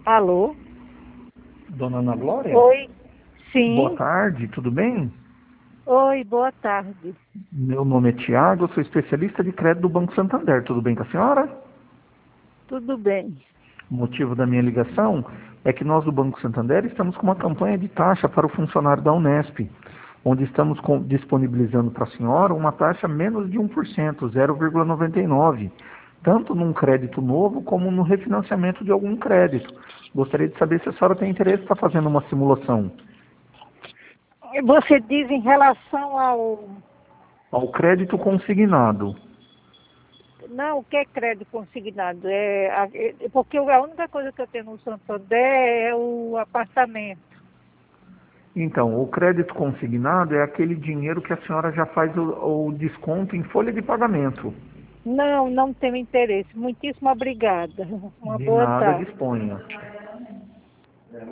Alô? Dona Ana Glória? Oi? Boa Sim. tarde, tudo bem? Oi, boa tarde. Meu nome é Tiago, eu sou especialista de crédito do Banco Santander. Tudo bem com a senhora? Tudo bem. O motivo da minha ligação é que nós do Banco Santander estamos com uma campanha de taxa para o funcionário da Unesp, onde estamos disponibilizando para a senhora uma taxa menos de 1%, 0,99, tanto num crédito novo como no refinanciamento de algum crédito. Gostaria de saber se a senhora tem interesse em estar fazendo uma simulação. Você diz em relação ao... Ao crédito consignado. Não, o que é crédito consignado? Porque a única coisa que eu tenho no Santander é o apartamento. Então, o crédito consignado é aquele dinheiro que a senhora já faz o desconto em folha de pagamento. Não, não tenho interesse. Muitíssimo obrigada. Uma De boa nada, tarde. disponha.